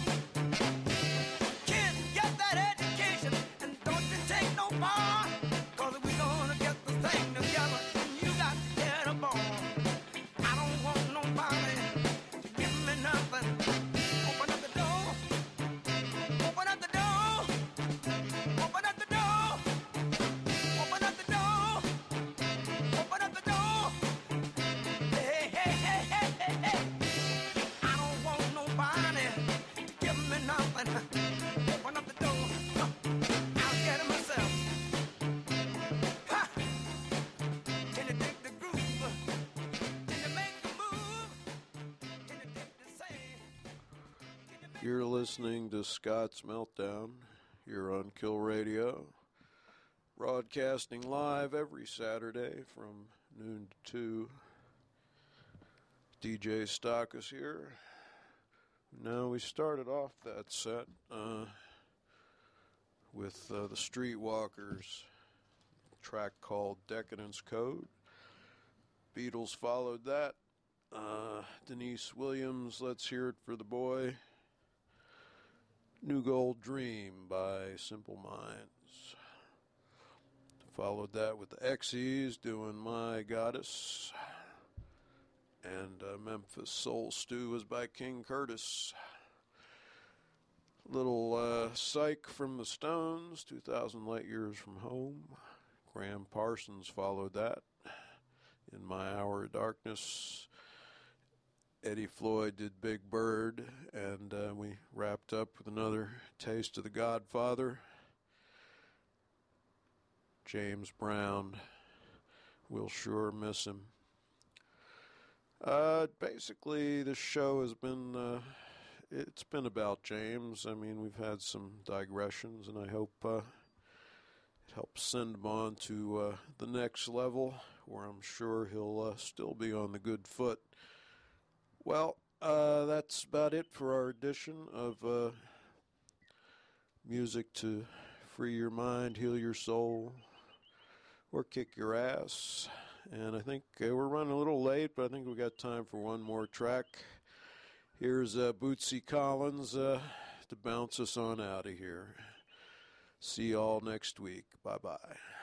kids, get that education and don't you take no bar. Cause we gonna get the thing together and you got to get a ball. I don't want nobody to give me nothing. Open up the door. Open up the door. Open up the door. Open up the door. Open up the door. Hey, hey, hey, hey, hey, hey. I don't want nobody to give me nothing. Open up the door. Huh. I'll get it myself. Ha! Can you dig the groove? Can you make the move? Can you dig the same? Can you make You're listening to Scott's Meltdown here on Kill Radio, broadcasting live every Saturday from noon to two. D J Stockus here. Now, we started off that set uh, with uh, the Streetwalkers, track called Decadence Code. Beatles followed that. Uh, Denise Williams, Let's Hear It for the Boy. New Gold Dream by Simple Minds. Followed that with the Xyz doing My Goddess. And uh, Memphis Soul Stew was by King Curtis. Little uh, Psych from the Stones, two thousand Light Years from Home. Graham Parsons followed that. In My Hour of Darkness. Eddie Floyd did Big Bird, and uh, we wrapped up with another taste of The Godfather. James Brown, we'll sure miss him. Uh, basically, this show has been, uh, it's been about James. I mean, we've had some digressions, and I hope uh, it helps send him on to uh, the next level, where I'm sure he'll uh, still be on the good foot. Well, uh, that's about it for our edition of uh, music to free your mind, heal your soul, or kick your ass. And I think uh, we're running a little late, but I think we got time for one more track. Here's uh, Bootsy Collins uh, to bounce us on out of here. See y'all next week. Bye-bye.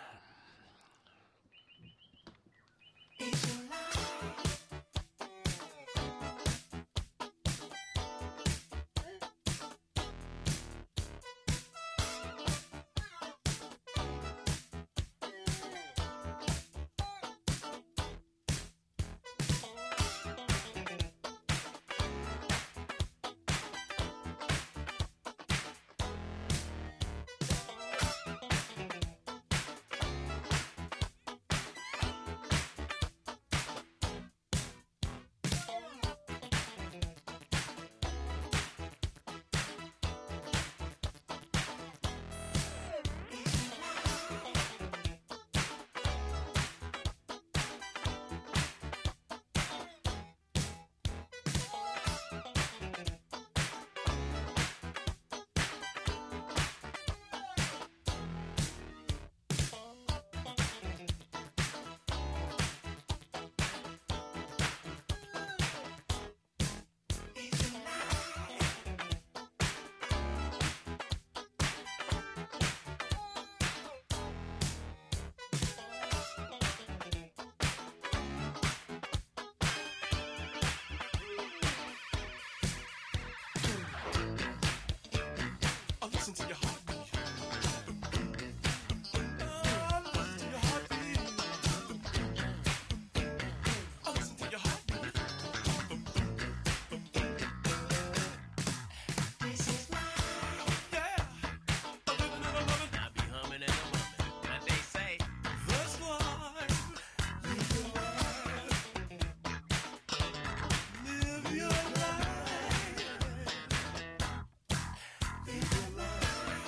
Listen to your heartbeat. Oh, listen to your heartbeat. Oh, listen to your heartbeat. This is life. Yeah. A living and a loving. I be humming and a humming. And they say, that's life. Live your life. Live your life. Live your life.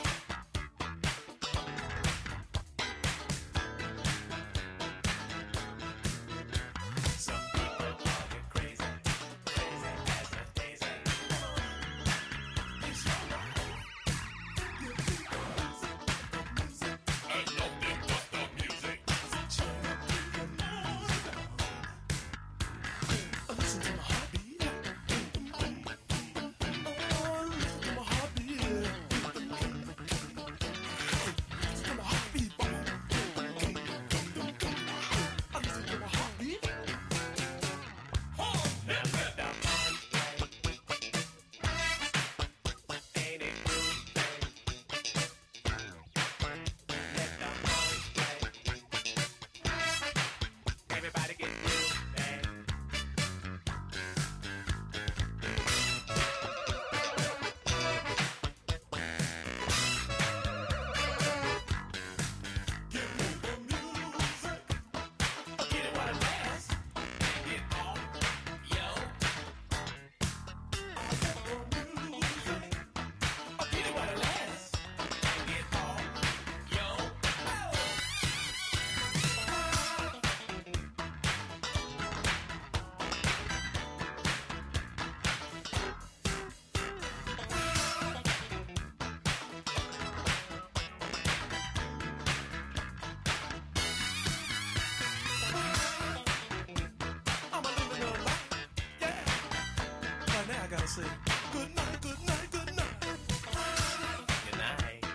gotta say good night, good night, good night. Good night.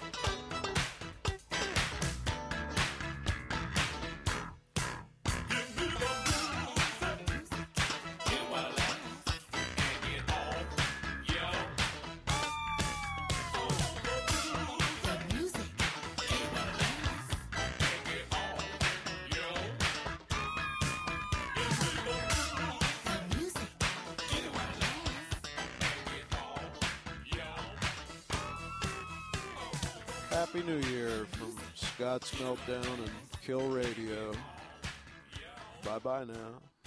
Happy New Year from Scott's Meltdown and Kill Radio. Bye-bye now.